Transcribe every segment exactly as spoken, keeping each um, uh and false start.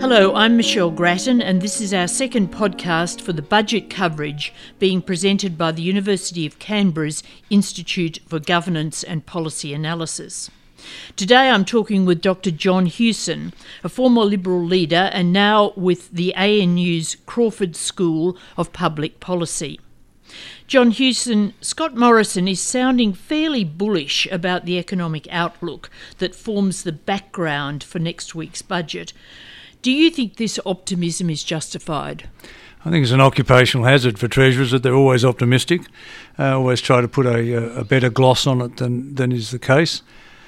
Hello, I'm Michelle Grattan, and this is our second podcast for the budget coverage being presented by the University of Canberra's Institute for Governance and Policy Analysis. Today I'm talking with Doctor John Hewson, a former Liberal leader and now with the A N U's Crawford School of Public Policy. John Hewson, Scott Morrison is sounding fairly bullish about the economic outlook that forms the background for next week's budget. Do you think this optimism is justified? I think it's an occupational hazard for treasurers that they're always optimistic, uh, always try to put a, a better gloss on it than, than is the case.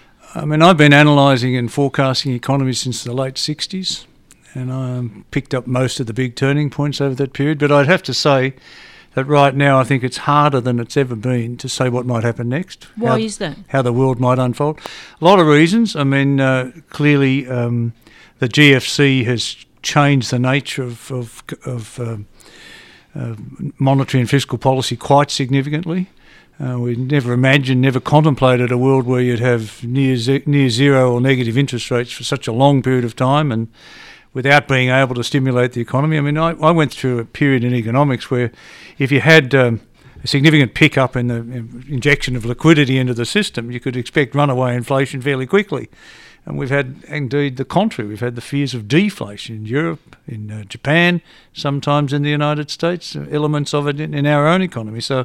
I mean, I've been analysing and forecasting economies since the late sixties, and I um, picked up most of the big turning points over that period, but I'd have to say that right now I think it's harder than it's ever been to say what might happen next. Why how, is that? How the world might unfold. A lot of reasons. I mean, uh, clearly... Um, The G F C has changed the nature of, of, of uh, uh, monetary and fiscal policy quite significantly. Uh, we never imagined, never contemplated a world where you'd have near, ze- near zero or negative interest rates for such a long period of time and without being able to stimulate the economy. I mean, I, I went through a period in economics where if you had um, a significant pickup in the injection of liquidity into the system, you could expect runaway inflation fairly quickly. And we've had, indeed, the contrary. We've had the fears of deflation in Europe, in uh, Japan, sometimes in the United States, elements of it in, in our own economy. So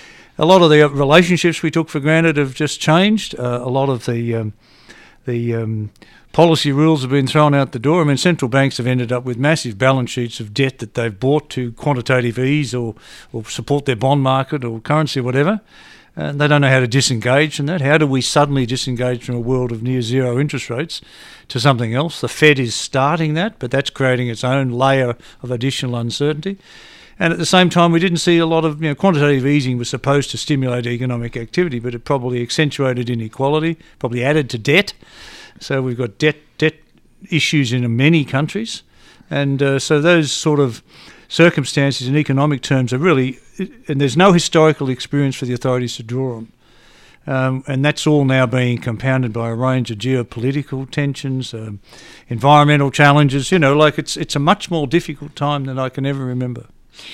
a lot of the relationships we took for granted have just changed. Uh, a lot of the um, the um, policy rules have been thrown out the door. I mean, central banks have ended up with massive balance sheets of debt that they've bought to quantitative ease or, or support their bond market or currency or whatever. And they don't know how to disengage from that. How do we suddenly disengage from a world of near zero interest rates to something else? The Fed is starting that, but that's creating its own layer of additional uncertainty. And at the same time, we didn't see a lot of, you know, quantitative easing was supposed to stimulate economic activity, but it probably accentuated inequality, probably added to debt. So we've got debt debt issues in many countries. And uh, so those sort of circumstances in economic terms are really, and there's no historical experience for the authorities to draw on. Um, and that's all now being compounded by a range of geopolitical tensions, um, environmental challenges, you know, like it's it's a much more difficult time than I can ever remember.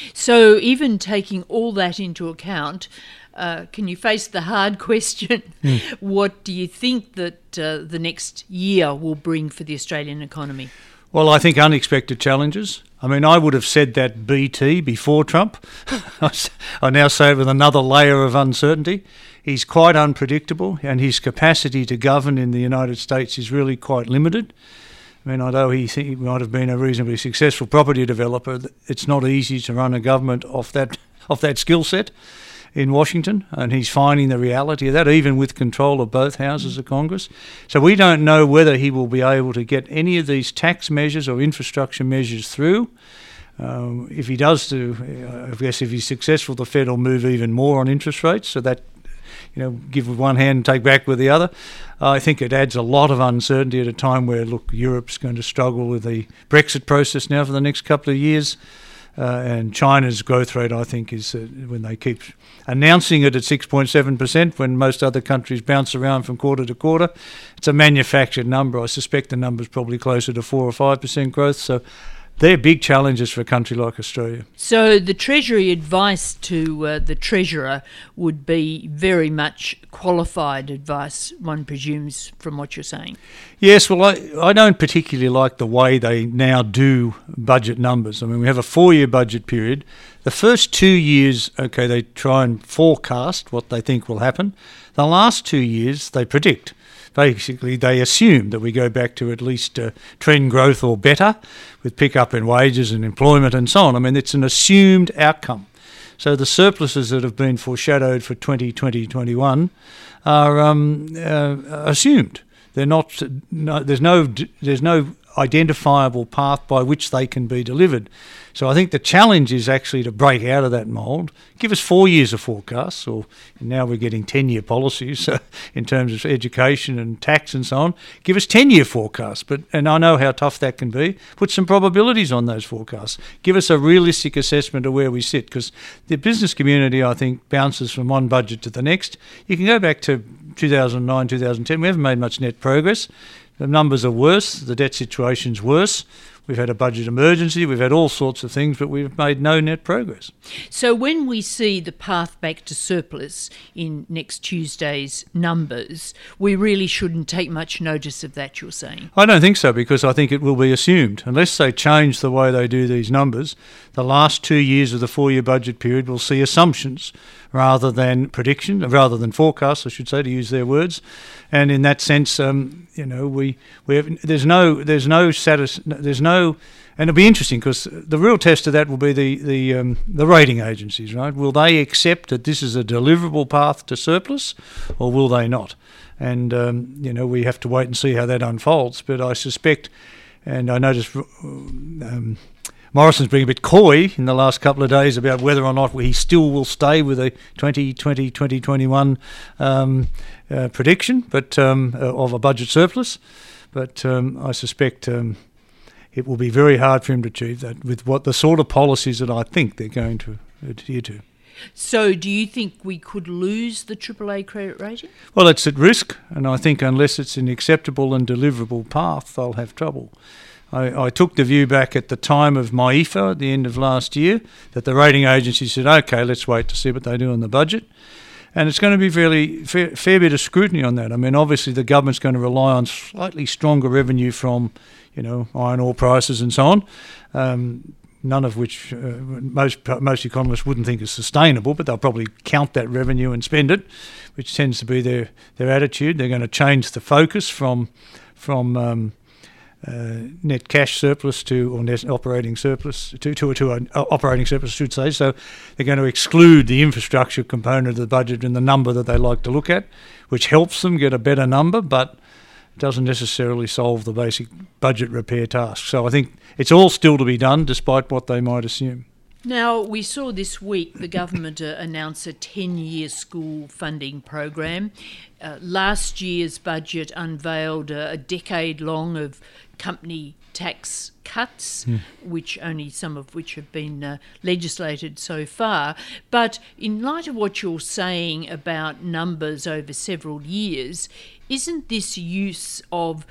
So even taking all that into account, uh, can you face the hard question? Mm. What do you think that uh, the next year will bring for the Australian economy? Well, I think unexpected challenges. I mean, I would have said that B T before Trump. I now say it with another layer of uncertainty. He's quite unpredictable, and his capacity to govern in the United States is really quite limited. I mean, although he, th- he might have been a reasonably successful property developer, it's not easy to run a government off that off that skill set in Washington, and he's finding the reality of that, even with control of both houses of Congress. So we don't know whether he will be able to get any of these tax measures or infrastructure measures through. Um, if he does do, uh, I guess if he's successful, the Fed will move even more on interest rates, so that, you know, give with one hand and take back with the other. Uh, I think it adds a lot of uncertainty at a time where, look, Europe's going to struggle with the Brexit process now for the next couple of years. Uh, and China's growth rate, I think, is uh, when they keep announcing it at six point seven percent, when most other countries bounce around from quarter to quarter. It's a manufactured number. I suspect the number's probably closer to four or five percent growth. So they're big challenges for a country like Australia. So the Treasury advice to uh, the Treasurer would be very much qualified advice, one presumes, from what you're saying. Yes, well, I, I don't particularly like the way they now do budget numbers. I mean, we have a four-year budget period. The first two years, okay, they try and forecast what they think will happen. The last two years, they predict. Basically, they assume that we go back to at least uh, trend growth or better with pickup in wages and employment and so on. I mean, it's an assumed outcome. So the surpluses that have been foreshadowed for twenty twenty, twenty-one are um, uh, assumed. They're not. No, there's no. There's no identifiable path by which they can be delivered. So I think the challenge is actually to break out of that mould, give us four years of forecasts, or now we're getting ten-year policies uh, in terms of education and tax and so on. Give us ten-year forecasts, but and I know how tough that can be. Put some probabilities on those forecasts. Give us a realistic assessment of where we sit, because the business community, I think, bounces from one budget to the next. You can go back to two thousand nine, two thousand ten. We haven't made much net progress. The numbers are worse. The debt situation's worse. we've had a budget emergency, we've had all sorts of things, but we've made no net progress. So when we see the path back to surplus in next Tuesday's numbers, we really shouldn't take much notice of that, you're saying? I don't think so, because I think it will be assumed. Unless they change the way they do these numbers, the last two years of the four-year budget period will see assumptions rather than prediction, rather than forecasts, I should say, to use their words. And in that sense, um, you know, we we have, there's no there's no satis, there's no, and it'll be interesting because the real test of that will be the the um, the rating agencies, right? Will they accept that this is a deliverable path to surplus, or will they not? And um, you know, we have to wait and see how that unfolds. But I suspect, and I noticed Um, Morrison's been a bit coy in the last couple of days about whether or not he still will stay with a twenty twenty to twenty twenty-one um, uh, prediction but um, uh, of a budget surplus. But um, I suspect um, it will be very hard for him to achieve that with what the sort of policies that I think they're going to adhere to. So do you think we could lose the triple A credit rating? Well, it's at risk, and I think unless it's an acceptable and deliverable path, they'll have trouble. I, I took the view back at the time of my I F A at the end of last year that the rating agency said, OK, let's wait to see what they do on the budget. And it's going to be fairly fair, fair bit of scrutiny on that. I mean, obviously the government's going to rely on slightly stronger revenue from, you know, iron ore prices and so on, um, none of which uh, most most economists wouldn't think is sustainable, but they'll probably count that revenue and spend it, which tends to be their, their attitude. They're going to change the focus from from um, Uh, net cash surplus to, or net operating surplus to, to, to an uh, operating surplus, I should say. So they're going to exclude the infrastructure component of the budget and the number that they like to look at, which helps them get a better number, but doesn't necessarily solve the basic budget repair task. So I think it's all still to be done, despite what they might assume. Now, we saw this week the government uh, announce a ten-year school funding program. Uh, last year's budget unveiled uh, a decade long of company tax cuts, mm. which only some of which have been uh, legislated so far. But in light of what you're saying about numbers over several years, isn't this use of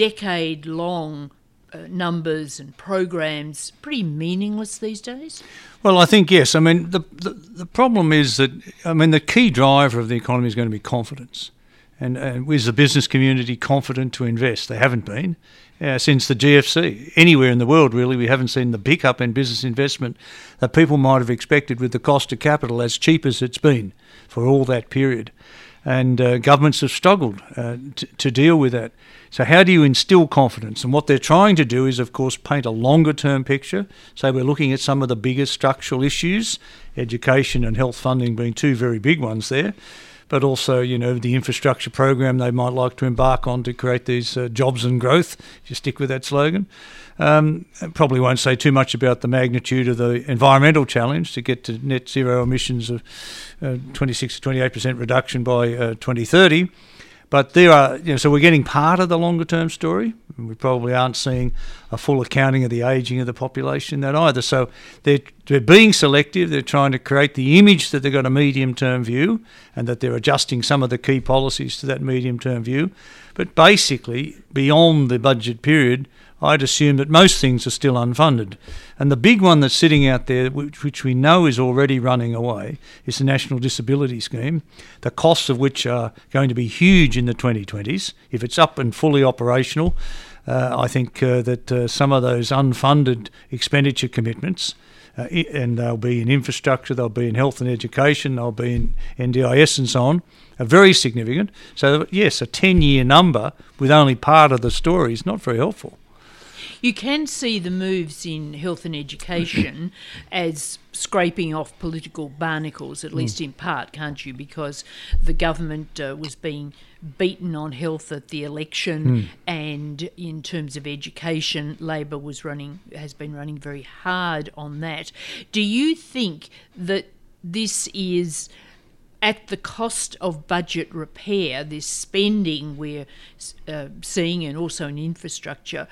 decade-long Uh, numbers and programs pretty meaningless these days? Well, I think yes. I mean, the, the the problem is that, I mean, the key driver of the economy is going to be confidence. And, and is the business community confident to invest? They haven't been uh, since the G F C. Anywhere in the world, really, we haven't seen the pickup in business investment that people might have expected with the cost of capital as cheap as it's been for all that period. And uh, governments have struggled uh, t- to deal with that. So how do you instill confidence? And what they're trying to do is, of course, paint a longer-term picture. So we're looking at some of the biggest structural issues, education and health funding being two very big ones there, but also, you know, the infrastructure program they might like to embark on to create these uh, jobs and growth, if you stick with that slogan. Um, probably won't say too much about the magnitude of the environmental challenge to get to net zero emissions of uh, twenty-six to twenty-eight percent reduction by uh, twenty thirty. But there are, you know, so we're getting part of the longer term story. We probably aren't seeing a full accounting of the ageing of the population in that either. So they're, they're being selective. They're trying to create the image that they've got a medium term view and that they're adjusting some of the key policies to that medium term view. But basically, beyond the budget period, I'd assume that most things are still unfunded. And the big one that's sitting out there, which, which we know is already running away, is the National Disability Scheme, the costs of which are going to be huge in the twenty twenties. If it's up and fully operational, uh, I think uh, that uh, some of those unfunded expenditure commitments, uh, and they'll be in infrastructure, they'll be in health and education, they'll be in N D I S and so on, are very significant. So, yes, a ten-year number with only part of the story is not very helpful. You can see the moves in health and education as scraping off political barnacles, at least mm. in part, can't you? Because the government uh, was being beaten on health at the election, mm. and in terms of education, Labor was running has been running very hard on that. Do you think that this is at the cost of budget repair, this spending we're uh, seeing, and also in infrastructure?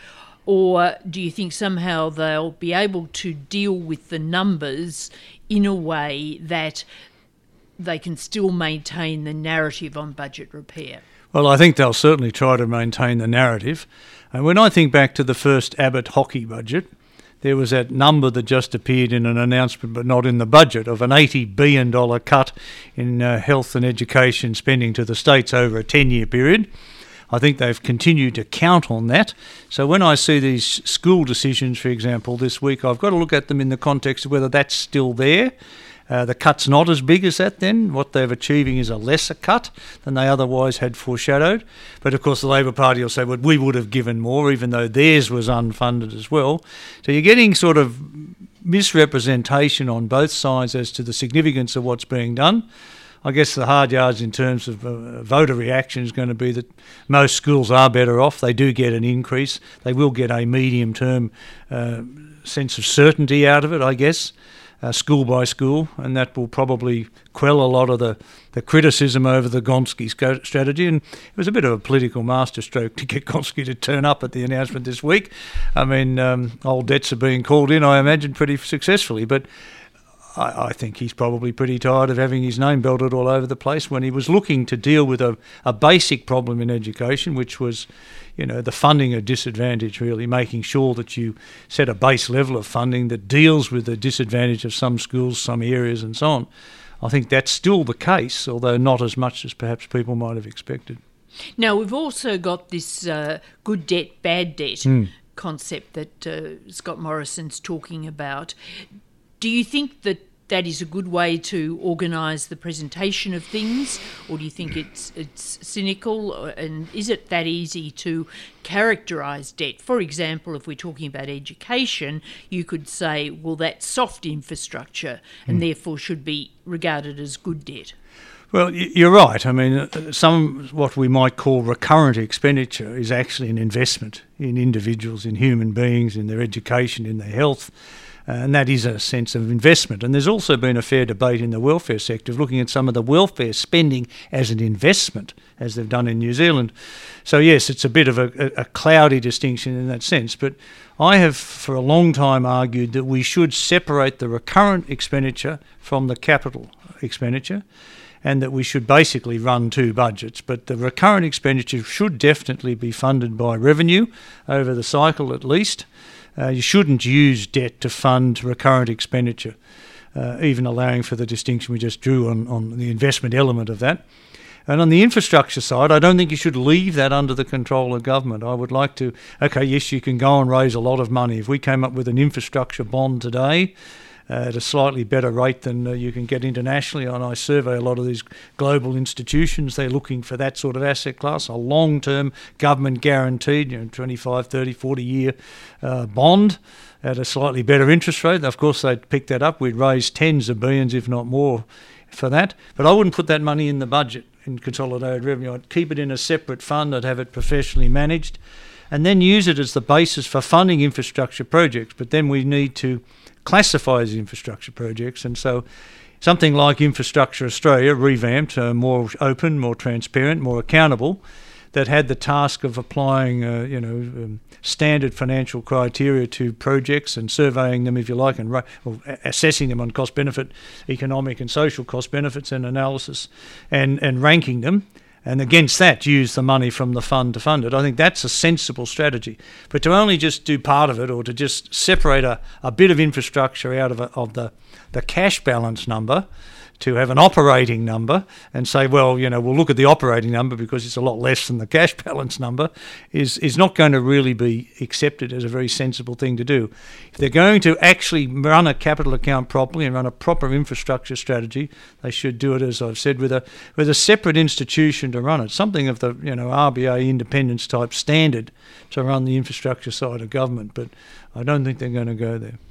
Or do you think somehow they'll be able to deal with the numbers in a way that they can still maintain the narrative on budget repair? Well, I think they'll certainly try to maintain the narrative. And when I think back to the first Abbott hockey budget, there was that number that just appeared in an announcement but not in the budget of an eighty billion dollars cut in uh, health and education spending to the states over a ten-year period. I think they've continued to count on that. So when I see these school decisions, for example, this week, I've got to look at them in the context of whether that's still there. Uh, the cut's not as big as that then. What they're achieving is a lesser cut than they otherwise had foreshadowed. But of course the Labor Party will say, well, we would have given more, even though theirs was unfunded as well. So you're getting sort of misrepresentation on both sides as to the significance of what's being done. I guess the hard yards in terms of uh, voter reaction is going to be that most schools are better off. They do get an increase. They will get a medium-term uh, sense of certainty out of it, I guess, uh, school by school, and that will probably quell a lot of the, the criticism over the Gonski sc- strategy. And it was a bit of a political masterstroke to get Gonski to turn up at the announcement this week. I mean, um, old debts are being called in, I imagine, pretty successfully, but I, I think he's probably pretty tired of having his name belted all over the place when he was looking to deal with a, a basic problem in education, which was, you know, the funding of disadvantage, really, making sure that you set a base level of funding that deals with the disadvantage of some schools, some areas and so on. I think that's still the case, although not as much as perhaps people might have expected. Now, we've also got this uh, good debt, bad debt mm. concept that uh, Scott Morrison's talking about. Do you think that that is a good way to organise the presentation of things, or do you think it's it's cynical, and is it that easy to characterise debt? For example, if we're talking about education, you could say, well, that's soft infrastructure and mm. therefore should be regarded as good debt. Well, you're right. I mean, some what we might call recurrent expenditure is actually an investment in individuals, in human beings, in their education, in their health. Uh, and that is a sense of investment. And there's also been a fair debate in the welfare sector of looking at some of the welfare spending as an investment, as they've done in New Zealand. So yes, it's a bit of a, a cloudy distinction in that sense. But I have for a long time argued that we should separate the recurrent expenditure from the capital expenditure, and that we should basically run two budgets. But the recurrent expenditure should definitely be funded by revenue over the cycle at least. Uh, you shouldn't use debt to fund recurrent expenditure, uh, even allowing for the distinction we just drew on, on the investment element of that. And on the infrastructure side, I don't think you should leave that under the control of government. I would like to, okay, yes, you can go and raise a lot of money. If we came up with an infrastructure bond today, Uh, at a slightly better rate than uh, you can get internationally. And I survey a lot of these global institutions. They're looking for that sort of asset class, a long-term government guaranteed, you know, twenty-five, thirty, forty year uh, bond at a slightly better interest rate. Of course, they'd pick that up. We'd raise tens of billions, if not more, for that. But I wouldn't put that money in the budget in consolidated revenue. I'd keep it in a separate fund. I'd have it professionally managed and then use it as the basis for funding infrastructure projects. But then we need to classify as infrastructure projects, and so something like Infrastructure Australia, revamped, uh, more open, more transparent, more accountable, that had the task of applying, uh, you know, um, standard financial criteria to projects and surveying them, if you like, and ra- or assessing them on cost-benefit, economic and social cost benefits and analysis, and, and ranking them. And against that, use the money from the fund to fund it. I think that's a sensible strategy. But to only just do part of it, or to just separate a, a bit of infrastructure out of, a, of the, the cash balance number, to have an operating number and say, well, you know, we'll look at the operating number because it's a lot less than the cash balance number, is, is not going to really be accepted as a very sensible thing to do. If they're going to actually run a capital account properly and run a proper infrastructure strategy, they should do it, as I've said, with a with a separate institution to run it, something of the, you know, R B A independence type standard to run the infrastructure side of government. But I don't think they're going to go there.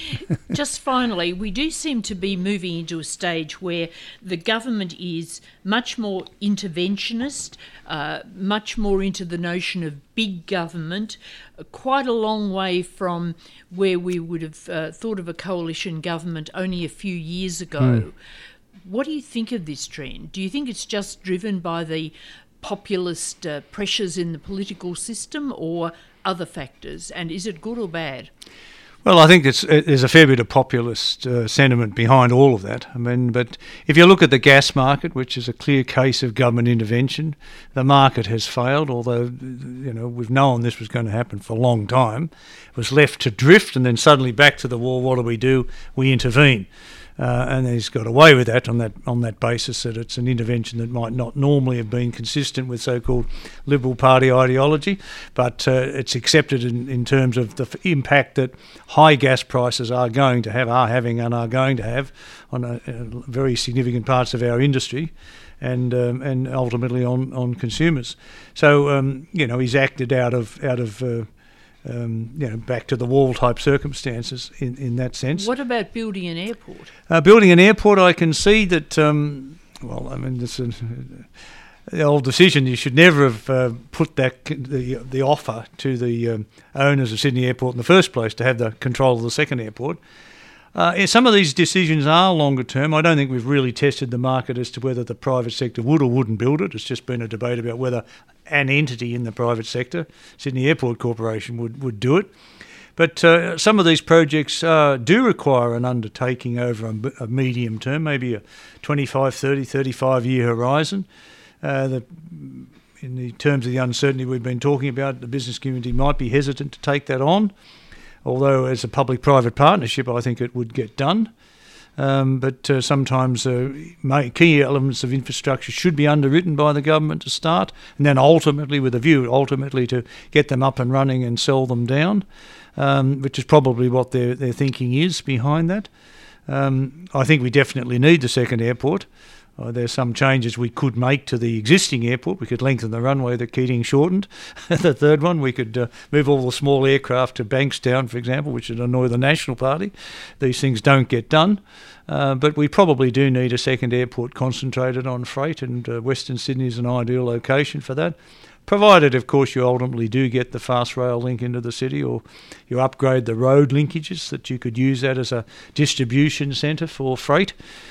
Just finally, we do seem to be moving into a stage where the government is much more interventionist, uh, much more into the notion of big government, uh, quite a long way from where we would have uh, thought of a coalition government only a few years ago. Mm. What do you think of this trend? Do you think it's just driven by the populist uh, pressures in the political system, or other factors? And is it good or bad? Well, I think it's, there's a fair bit of populist uh, sentiment behind all of that. I mean, but if you look at the gas market, which is a clear case of government intervention, the market has failed, although, you know, we've known this was going to happen for a long time. It was left to drift and then suddenly back to the wall. What do we do? We intervene. Uh, and he's got away with that on that on that basis that it's an intervention that might not normally have been consistent with so-called Liberal Party ideology, but uh, it's accepted in, in terms of the f- impact that high gas prices are going to have, are having and are going to have on a, a very significant parts of our industry and um, and ultimately on, on consumers. So, um, you know, he's acted out of... out of uh, Um, you know, back to the wall type circumstances in, in that sense. What about building an airport? Uh, building an airport, I can see that, um, well, I mean, this is the old decision. You should never have uh, put that the the offer to the um, owners of Sydney Airport in the first place to have the control of the second airport. Uh, some of these decisions are longer term. I don't think we've really tested the market as to whether the private sector would or wouldn't build it. It's just been a debate about whether an entity in the private sector, Sydney Airport Corporation, would, would do it. But uh, some of these projects uh, do require an undertaking over a, a medium term, maybe a twenty-five, thirty, thirty-five year horizon. Uh, the, in the terms of the uncertainty we've been talking about, the business community might be hesitant to take that on. Although as a public-private partnership, I think it would get done. Um, but uh, sometimes uh, key elements of infrastructure should be underwritten by the government to start, and then ultimately, with a view, ultimately to get them up and running and sell them down, um, which is probably what their, their thinking is behind that. Um, I think we definitely need the second airport. Uh, there's some changes we could make to the existing airport. We could lengthen the runway that Keating shortened. The third one, we could uh, move all the small aircraft to Bankstown, for example, which would annoy the National Party. These things don't get done. Uh, but we probably do need a second airport concentrated on freight, and uh, Western Sydney is an ideal location for that. Provided, of course, you ultimately do get the fast rail link into the city, or you upgrade the road linkages that you could use that as a distribution centre for freight.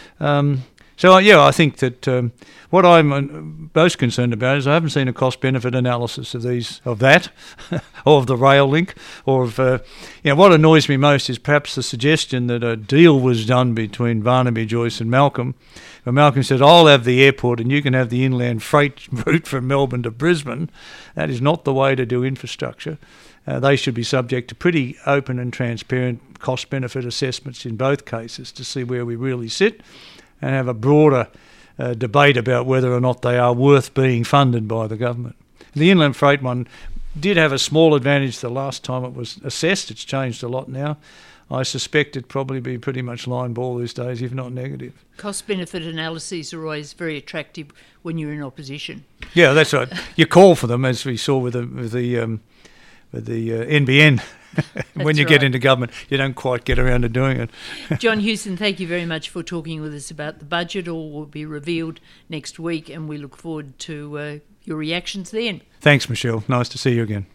Um, So, yeah, I think that um, what I'm most concerned about is I haven't seen a cost-benefit analysis of these, of that, or of the rail link, or of, uh, you know, what annoys me most is perhaps the suggestion that a deal was done between Barnaby Joyce and Malcolm, where Malcolm said, I'll have the airport and you can have the inland freight route from Melbourne to Brisbane. That is not the way to do infrastructure. Uh, they should be subject to pretty open and transparent cost-benefit assessments in both cases to see where we really sit, and have a broader uh, debate about whether or not they are worth being funded by the government. The inland freight one did have a small advantage the last time it was assessed. It's changed a lot now. I suspect it'd probably be pretty much line ball these days, if not negative. Cost-benefit analyses are always very attractive when you're in opposition. Yeah, that's right. You call for them, as we saw with the, with the, um, with the uh, N B N. When you right. get into government, you don't quite get around to doing it. John Hewson, thank you very much for talking with us about the budget. All will be revealed next week, and we look forward to uh, your reactions then. Thanks, Michelle. Nice to see you again.